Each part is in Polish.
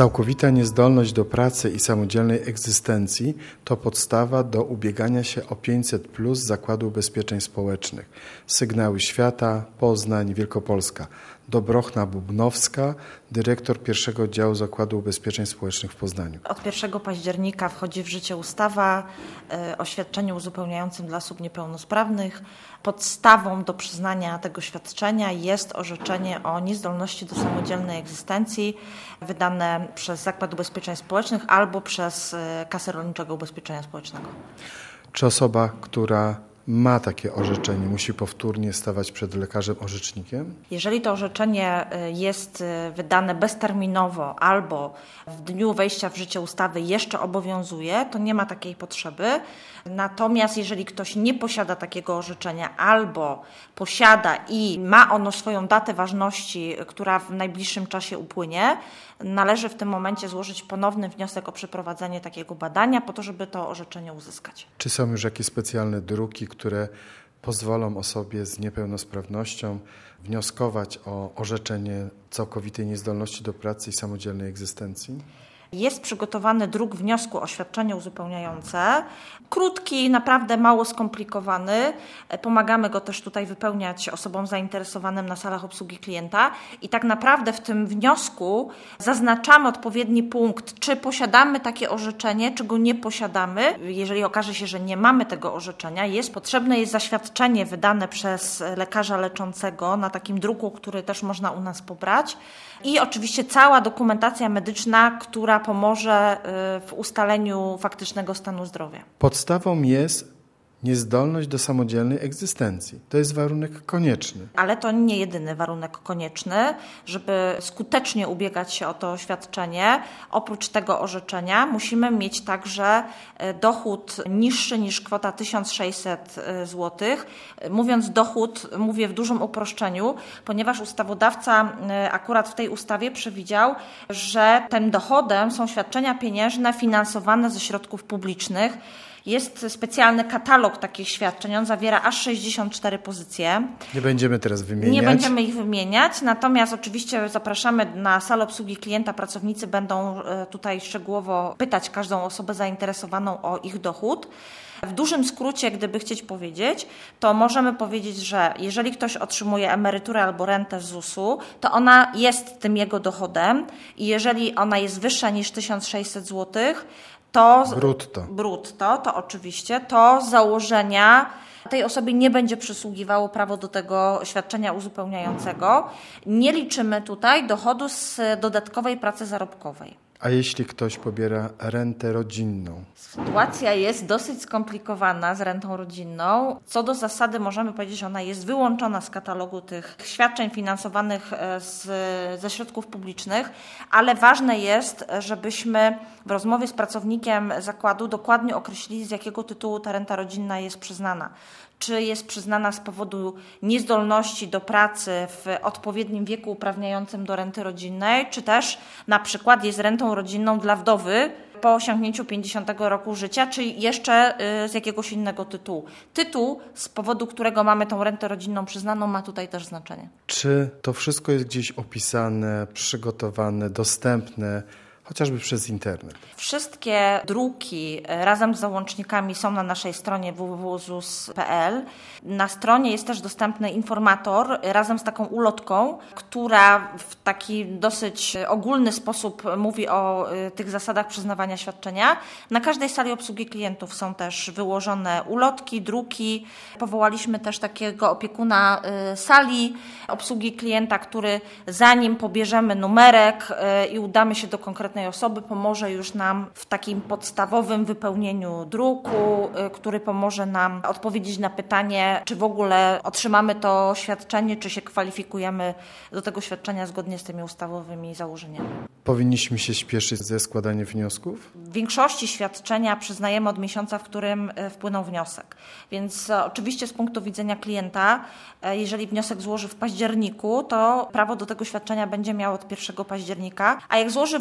Całkowita niezdolność do pracy i samodzielnej egzystencji to podstawa do ubiegania się o 500+ Zakładu Ubezpieczeń Społecznych. Sygnały Świata, Poznań, Wielkopolska. Dobrochna Bubnowska, dyrektor pierwszego oddziału Zakładu Ubezpieczeń Społecznych w Poznaniu. Od 1 października wchodzi w życie ustawa o świadczeniu uzupełniającym dla osób niepełnosprawnych. Podstawą do przyznania tego świadczenia jest orzeczenie o niezdolności do samodzielnej egzystencji wydane przez Zakład Ubezpieczeń Społecznych albo przez Kasę Rolniczego Ubezpieczenia Społecznego. Czy osoba, która ma takie orzeczenie, musi powtórnie stawać przed lekarzem orzecznikiem? Jeżeli to orzeczenie jest wydane bezterminowo albo w dniu wejścia w życie ustawy jeszcze obowiązuje, to nie ma takiej potrzeby. Natomiast jeżeli ktoś nie posiada takiego orzeczenia albo posiada i ma ono swoją datę ważności, która w najbliższym czasie upłynie, należy w tym momencie złożyć ponowny wniosek o przeprowadzenie takiego badania po to, żeby to orzeczenie uzyskać. Czy są już jakieś specjalne druki, które pozwolą osobie z niepełnosprawnością wnioskować o orzeczenie całkowitej niezdolności do pracy i samodzielnej egzystencji? Jest przygotowany druk wniosku o świadczenie uzupełniające. Krótki, naprawdę mało skomplikowany. Pomagamy go też tutaj wypełniać osobom zainteresowanym na salach obsługi klienta. I tak naprawdę w tym wniosku zaznaczamy odpowiedni punkt, czy posiadamy takie orzeczenie, czy go nie posiadamy. Jeżeli okaże się, że nie mamy tego orzeczenia, potrzebne jest zaświadczenie wydane przez lekarza leczącego na takim druku, który też można u nas pobrać. I oczywiście cała dokumentacja medyczna, która pomoże w ustaleniu faktycznego stanu zdrowia. Podstawą jest niezdolność do samodzielnej egzystencji. To jest warunek konieczny. Ale to nie jedyny warunek konieczny. Żeby skutecznie ubiegać się o to świadczenie, oprócz tego orzeczenia musimy mieć także dochód niższy niż kwota 1600 zł. Mówiąc dochód, mówię w dużym uproszczeniu, ponieważ ustawodawca akurat w tej ustawie przewidział, że tym dochodem są świadczenia pieniężne finansowane ze środków publicznych. Jest specjalny katalog takich świadczeń, on zawiera aż 64 pozycje. Nie będziemy teraz wymieniać. Nie będziemy ich wymieniać, natomiast oczywiście zapraszamy na salę obsługi klienta. Pracownicy będą tutaj szczegółowo pytać każdą osobę zainteresowaną o ich dochód. W dużym skrócie, gdyby chcieć powiedzieć, to możemy powiedzieć, że jeżeli ktoś otrzymuje emeryturę albo rentę z ZUS-u, to ona jest tym jego dochodem i jeżeli ona jest wyższa niż 1600 zł, to brutto, to oczywiście, to z założenia tej osobie nie będzie przysługiwało prawo do tego świadczenia uzupełniającego. Nie liczymy tutaj dochodu z dodatkowej pracy zarobkowej. A jeśli ktoś pobiera rentę rodzinną? Sytuacja jest dosyć skomplikowana z rentą rodzinną. Co do zasady możemy powiedzieć, że ona jest wyłączona z katalogu tych świadczeń finansowanych ze środków publicznych, ale ważne jest, żebyśmy w rozmowie z pracownikiem zakładu dokładnie określili, z jakiego tytułu ta renta rodzinna jest przyznana. Czy jest przyznana z powodu niezdolności do pracy w odpowiednim wieku uprawniającym do renty rodzinnej, czy też na przykład jest rentą rodzinną dla wdowy po osiągnięciu 50 roku życia, czy jeszcze z jakiegoś innego tytułu. Tytuł, z powodu którego mamy tą rentę rodzinną przyznaną, ma tutaj też znaczenie. Czy to wszystko jest gdzieś opisane, przygotowane, dostępne, chociażby przez internet? Wszystkie druki razem z załącznikami są na naszej stronie www.zus.pl. Na stronie jest też dostępny informator razem z taką ulotką, która w taki dosyć ogólny sposób mówi o tych zasadach przyznawania świadczenia. Na każdej sali obsługi klientów są też wyłożone ulotki, druki. Powołaliśmy też takiego opiekuna sali obsługi klienta, który zanim pobierzemy numerek i udamy się do konkretnej osoby, pomoże już nam w takim podstawowym wypełnieniu druku, który pomoże nam odpowiedzieć na pytanie, czy w ogóle otrzymamy to świadczenie, czy się kwalifikujemy do tego świadczenia zgodnie z tymi ustawowymi założeniami. Powinniśmy się śpieszyć ze składaniem wniosków? W większości świadczenia przyznajemy od miesiąca, w którym wpłynął wniosek. Więc oczywiście z punktu widzenia klienta, jeżeli wniosek złoży w październiku, to prawo do tego świadczenia będzie miał od 1 października, a jak złoży we wrześniu,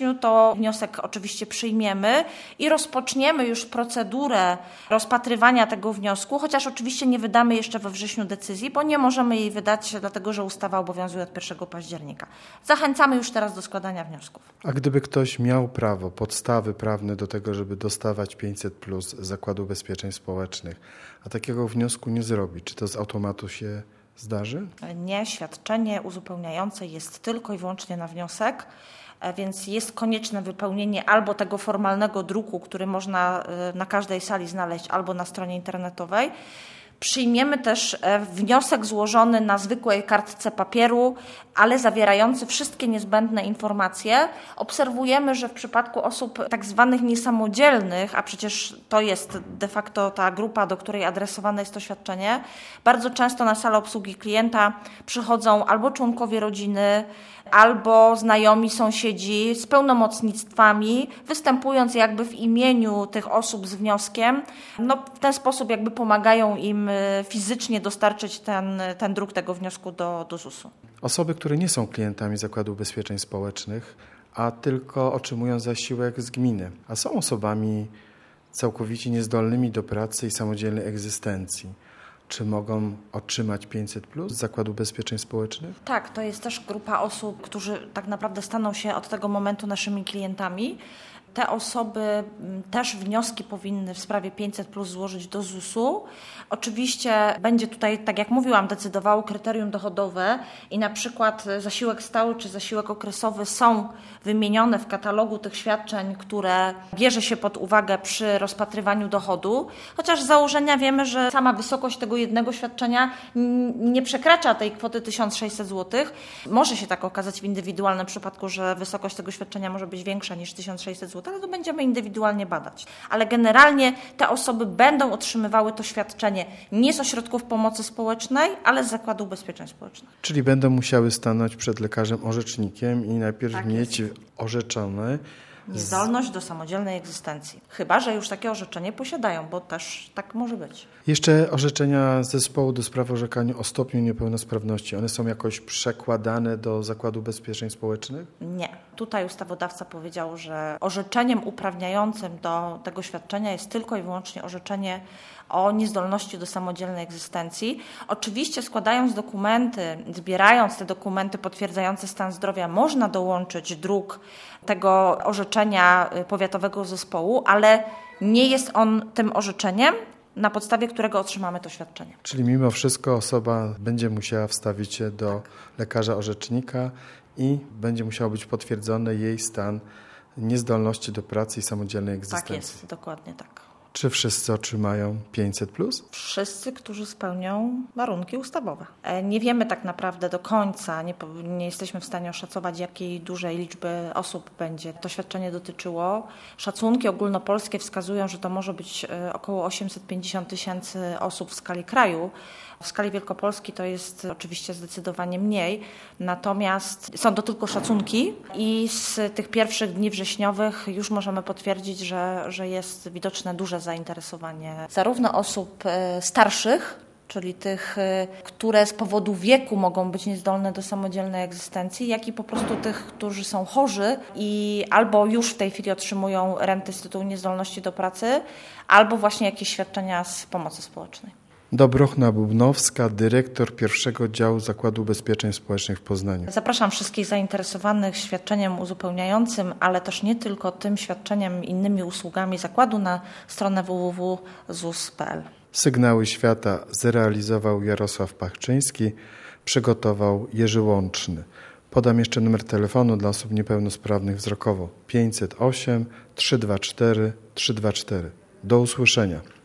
wrześniu, to wniosek oczywiście przyjmiemy i rozpoczniemy już procedurę rozpatrywania tego wniosku, chociaż oczywiście nie wydamy jeszcze we wrześniu decyzji, bo nie możemy jej wydać, dlatego że ustawa obowiązuje od 1 października. Zachęcamy już teraz do składania wniosków. A gdyby ktoś miał prawo, podstawy prawne do tego, żeby dostawać 500+ z Zakładu Ubezpieczeń Społecznych, a takiego wniosku nie zrobi, czy to z automatu się zdarzy? Nie, świadczenie uzupełniające jest tylko i wyłącznie na wniosek, więc jest konieczne wypełnienie albo tego formalnego druku, który można na każdej sali znaleźć, albo na stronie internetowej. Przyjmiemy też wniosek złożony na zwykłej kartce papieru, ale zawierający wszystkie niezbędne informacje. Obserwujemy, że w przypadku osób tak zwanych niesamodzielnych, a przecież to jest de facto ta grupa, do której adresowane jest to świadczenie, bardzo często na salę obsługi klienta przychodzą albo członkowie rodziny, albo znajomi, sąsiedzi z pełnomocnictwami, występując jakby w imieniu tych osób z wnioskiem. W ten sposób jakby pomagają im fizycznie dostarczyć ten druk tego wniosku do ZUS-u. Osoby, które nie są klientami Zakładu Ubezpieczeń Społecznych, a tylko otrzymują zasiłek z gminy, a są osobami całkowicie niezdolnymi do pracy i samodzielnej egzystencji. Czy mogą otrzymać 500+ z Zakładu Ubezpieczeń Społecznych? Tak, to jest też grupa osób, którzy tak naprawdę staną się od tego momentu naszymi klientami. Te osoby też wnioski powinny w sprawie 500+ złożyć do ZUS-u. Oczywiście będzie tutaj, tak jak mówiłam, decydowało kryterium dochodowe i na przykład zasiłek stały czy zasiłek okresowy są wymienione w katalogu tych świadczeń, które bierze się pod uwagę przy rozpatrywaniu dochodu, chociaż z założenia wiemy, że sama wysokość tego jednego świadczenia nie przekracza tej kwoty 1600 zł. Może się tak okazać w indywidualnym przypadku, że wysokość tego świadczenia może być większa niż 1600 zł, ale to będziemy indywidualnie badać. Ale generalnie te osoby będą otrzymywały to świadczenie nie z ośrodków pomocy społecznej, ale z Zakładu Ubezpieczeń Społecznych. Czyli będą musiały stanąć przed lekarzem orzecznikiem i najpierw mieć orzeczone niezdolność do samodzielnej egzystencji. Chyba że już takie orzeczenie posiadają, bo też tak może być. Jeszcze orzeczenia Zespołu do spraw orzekania o stopniu niepełnosprawności, one są jakoś przekładane do Zakładu Ubezpieczeń Społecznych? Nie. Tutaj ustawodawca powiedział, że orzeczeniem uprawniającym do tego świadczenia jest tylko i wyłącznie orzeczenie o niezdolności do samodzielnej egzystencji. Oczywiście składając dokumenty, zbierając te dokumenty potwierdzające stan zdrowia, można dołączyć druk tego orzeczenia powiatowego zespołu, ale nie jest on tym orzeczeniem, na podstawie którego otrzymamy to świadczenie. Czyli mimo wszystko osoba będzie musiała wstawić się do lekarza orzecznika i będzie musiał być potwierdzony jej stan niezdolności do pracy i samodzielnej egzystencji. Tak jest, dokładnie tak. Czy wszyscy otrzymają 500+? Wszyscy, którzy spełnią warunki ustawowe. Nie wiemy tak naprawdę do końca, nie jesteśmy w stanie oszacować, jakiej dużej liczby osób będzie to świadczenie dotyczyło. Szacunki ogólnopolskie wskazują, że to może być około 850 000 osób w skali kraju. W skali Wielkopolski to jest oczywiście zdecydowanie mniej, natomiast są to tylko szacunki i z tych pierwszych dni wrześniowych już możemy potwierdzić, że jest widoczne duże zainteresowanie zarówno osób starszych, czyli tych, które z powodu wieku mogą być niezdolne do samodzielnej egzystencji, jak i po prostu tych, którzy są chorzy i albo już w tej chwili otrzymują renty z tytułu niezdolności do pracy, albo właśnie jakieś świadczenia z pomocy społecznej. Dobrochna Bubnowska, dyrektor pierwszego działu Zakładu Ubezpieczeń Społecznych w Poznaniu. Zapraszam wszystkich zainteresowanych świadczeniem uzupełniającym, ale też nie tylko tym świadczeniem, innymi usługami zakładu na stronę www.zus.pl. Sygnały świata zrealizował Jarosław Pachczyński, przygotował Jerzy Łączny. Podam jeszcze numer telefonu dla osób niepełnosprawnych wzrokowo 508 324 324. Do usłyszenia.